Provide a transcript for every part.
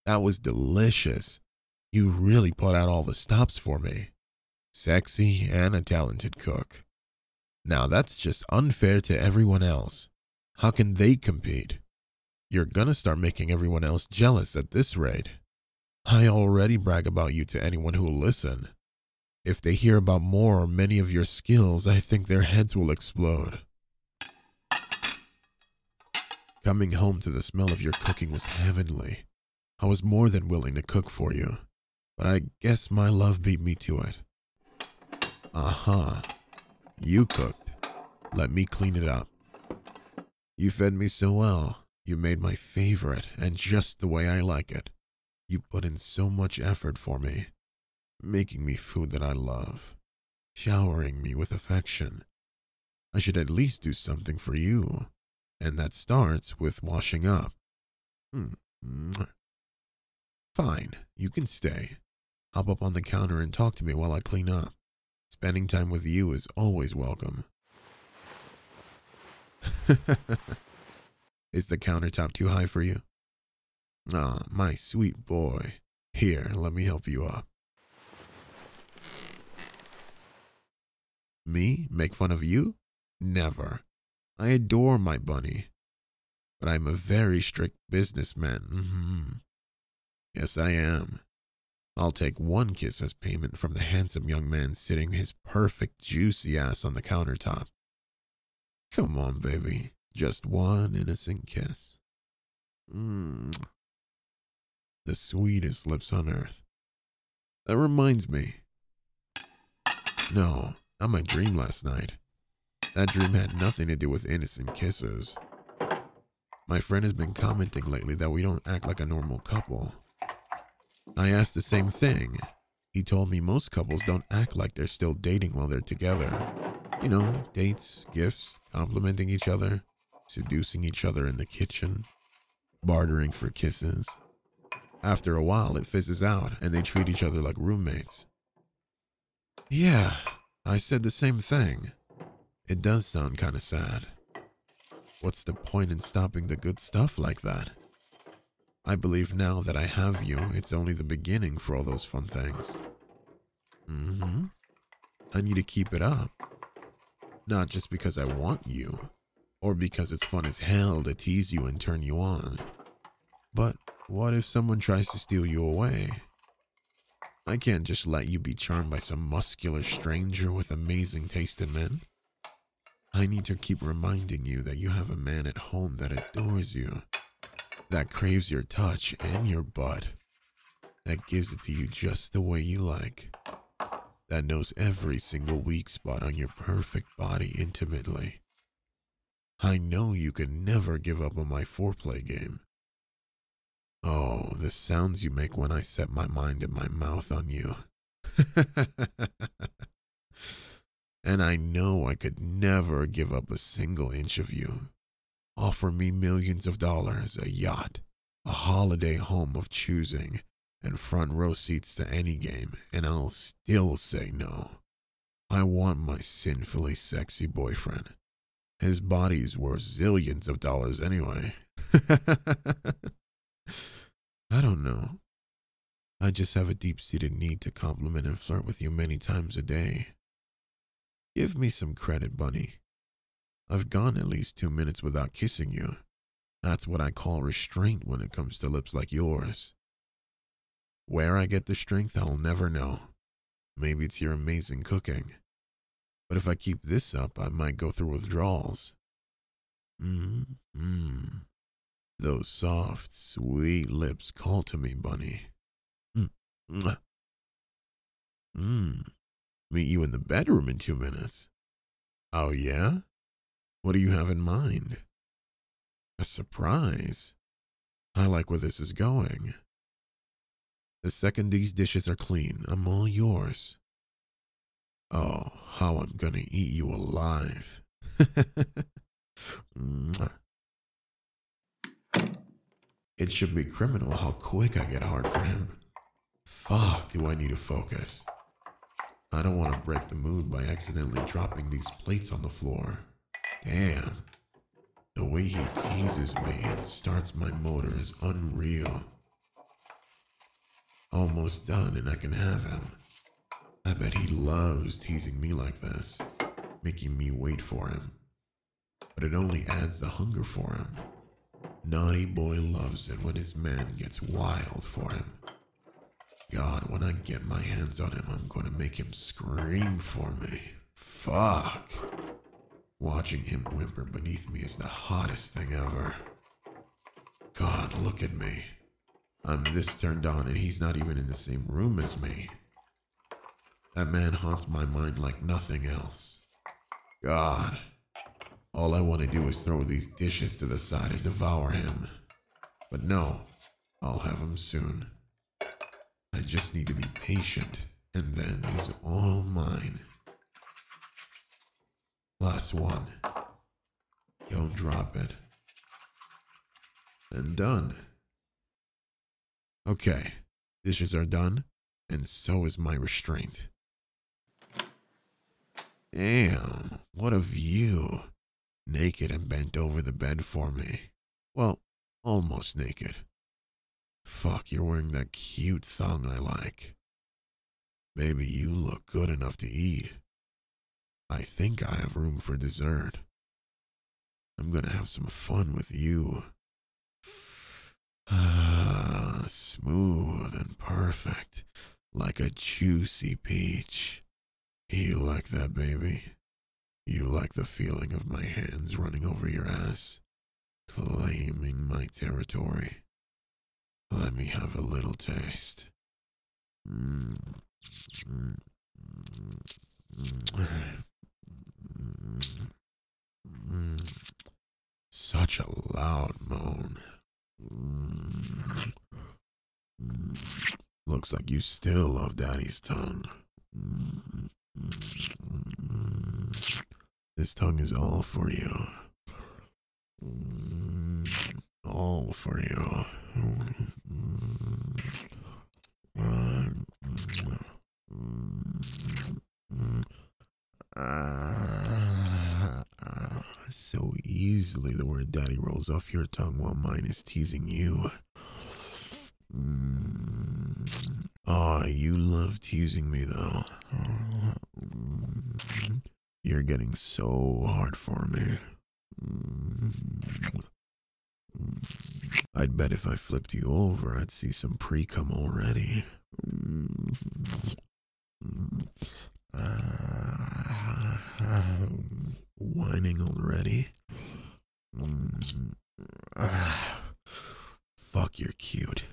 That was delicious. You really put out all the stops for me. Sexy and a talented cook. Now that's just unfair to everyone else. How can they compete? You're gonna start making everyone else jealous at this rate. I already brag about you to anyone who will listen. If they hear about more or many of your skills, I think their heads will explode. Coming home to the smell of your cooking was heavenly. I was more than willing to cook for you, but I guess my love beat me to it. Uh-huh. You cooked. Let me clean it up. You fed me so well. You made my favorite and just the way I like it. You put in so much effort for me, making me food that I love, showering me with affection. I should at least do something for you, and that starts with washing up. Fine, you can stay. Hop up on the counter and talk to me while I clean up. Spending time with you is always welcome. Is the countertop too high for you? Ah, my sweet boy. Here, let me help you up. Me? Make fun of you? Never. I adore my bunny. But I'm a very strict businessman. Yes, I am. I'll take one kiss as payment from the handsome young man sitting his perfect juicy ass on the countertop. Come on, baby. Just one innocent kiss. The sweetest lips on earth. That reminds me. No, not my dream last night. That dream had nothing to do with innocent kisses. My friend has been commenting lately that we don't act like a normal couple. I asked the same thing. He told me most couples don't act like they're still dating while they're together. You know, dates, gifts, complimenting each other, seducing each other in the kitchen, bartering for kisses. After a while, it fizzes out and they treat each other like roommates. Yeah, I said the same thing. It does sound kind of sad. What's the point in stopping the good stuff like that? I believe now that I have you, it's only the beginning for all those fun things. I need to keep it up. Not just because I want you, or because it's fun as hell to tease you and turn you on. But what if someone tries to steal you away? I can't just let you be charmed by some muscular stranger with amazing taste in men. I need to keep reminding you that you have a man at home that adores you, that craves your touch and your butt, that gives it to you just the way you like, that knows every single weak spot on your perfect body intimately. I know you could never give up on my foreplay game. Oh, the sounds you make when I set my mind and my mouth on you. And I know I could never give up a single inch of you. Offer me millions of dollars, a yacht, a holiday home of choosing, and front row seats to any game, and I'll still say no. I want my sinfully sexy boyfriend. His body's worth zillions of dollars anyway. I don't know. I just have a deep-seated need to compliment and flirt with you many times a day. Give me some credit, bunny. I've gone at least 2 minutes without kissing you. That's what I call restraint when it comes to lips like yours. Where I get the strength, I'll never know. Maybe it's your amazing cooking. But if I keep this up, I might go through withdrawals. Those soft, sweet lips call to me, bunny. Meet you in the bedroom in 2 minutes. Oh, yeah? What do you have in mind? A surprise. I like where this is going. The second these dishes are clean, I'm all yours. Oh, how I'm gonna eat you alive. It should be criminal how quick I get hard for him. Fuck, do I need to focus? I don't want to break the mood by accidentally dropping these plates on the floor. Damn. The way he teases me and starts my motor is unreal. Almost done and I can have him. I bet he loves teasing me like this, making me wait for him. But it only adds the hunger for him. Naughty boy loves it when his man gets wild for him. God, when I get my hands on him, I'm gonna make him scream for me. Fuck. Watching him whimper beneath me is the hottest thing ever. God, look at me. I'm this turned on and he's not even in the same room as me. That man haunts my mind like nothing else. God, all I want to do is throw these dishes to the side and devour him. But no, I'll have him soon. I just need to be patient, and then he's all mine. Last one. Don't drop it. And done. Okay, dishes are done, and so is my restraint. Damn, what a view. Naked and bent over the bed for me. Well, almost naked. Fuck, you're wearing that cute thong I like. Baby, you look good enough to eat. I think I have room for dessert. I'm gonna have some fun with you. Smooth and perfect, like a juicy peach. You like that, baby? You like the feeling of my hands running over your ass, claiming my territory. Let me have a little taste. Such a loud moan. Looks like you still love Daddy's tongue. This tongue is all for you. All for you. So easily the word daddy rolls off your tongue while mine is teasing you. Oh, you love teasing me though. You're getting so hard for me. I'd bet if I flipped you over, I'd see some pre-cum already. Whining already? Fuck, you're cute.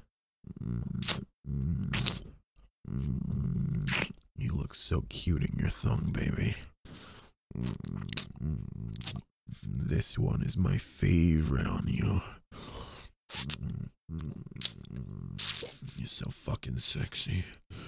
You look so cute in your thong, baby. This one is my favorite on you. You're so fucking sexy.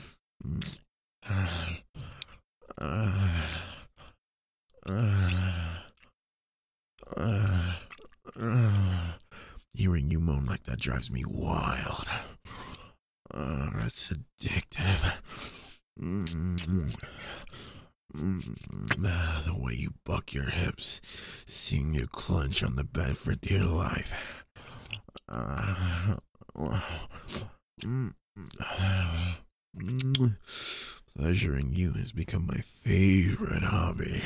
Hearing you moan like that drives me wild. It's addictive. The way you buck your hips, seeing you clench on the bed for dear life. Pleasuring you has become my favorite hobby.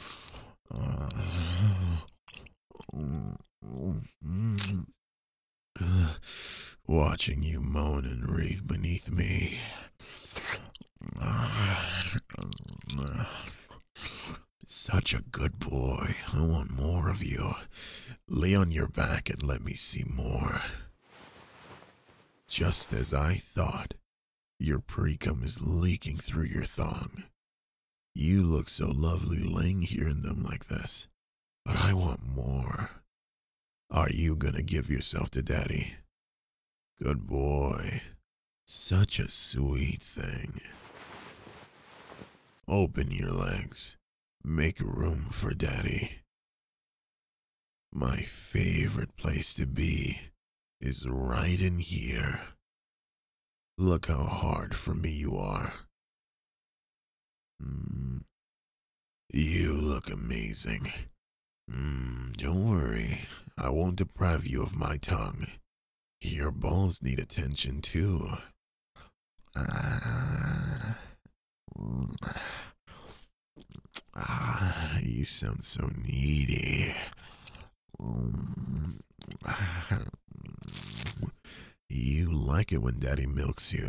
Watching you moan and writhe beneath me. Such a good boy. I want more of you. Lay on your back and let me see more. Just as I thought, your pre-cum is leaking through your thong. You look so lovely laying here in them like this, but I want more. Are you gonna give yourself to Daddy? Good boy. Such a sweet thing. Open your legs. Make room for Daddy. My favorite place to be is right in here. Look how hard for me you are. You look amazing. Don't worry, I won't deprive you of my tongue. Your balls need attention too. You sound so needy. You like it when Daddy milks you.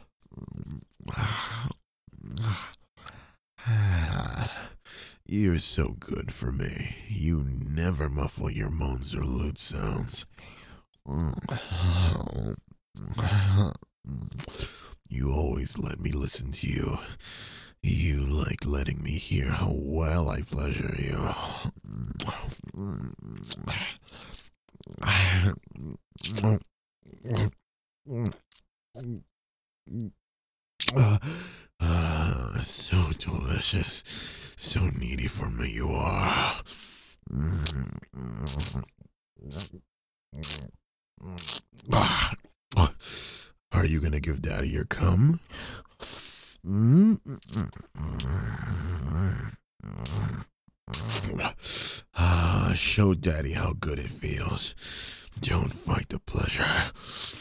You're so good for me. You never muffle your moans or lewd sounds. You always let me listen to you. You like letting me hear how well I pleasure you. So delicious. So needy for me you are. Are you gonna give Daddy your cum? Show Daddy how good it feels. Don't fight the pleasure.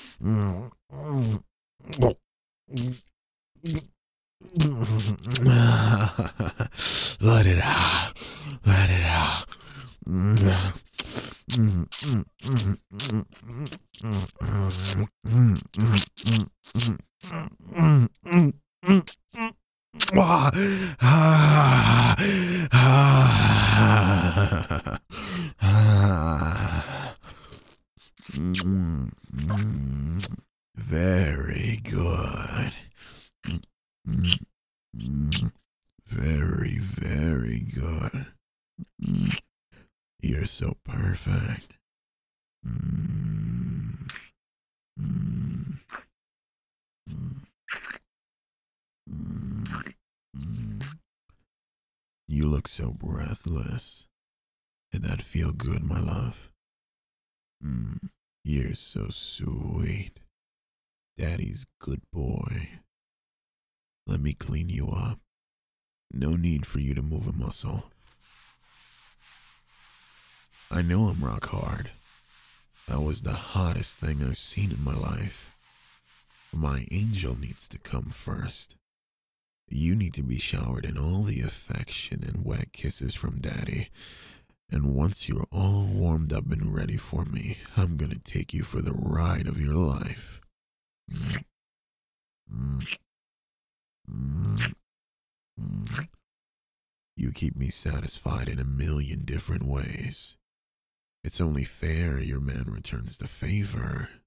Let it out. Let it out. Very good. Very, very good. You're so perfect. You look so breathless. Did that feel good, my love? You're so sweet. Daddy's good boy. Let me clean you up. No need for you to move a muscle. I know I'm rock hard. That was the hottest thing I've seen in my life. My angel needs to come first. You need to be showered in all the affection and wet kisses from Daddy. And once you're all warmed up and ready for me, I'm gonna take you for the ride of your life. You keep me satisfied in a million different ways. It's only fair your man returns the favor.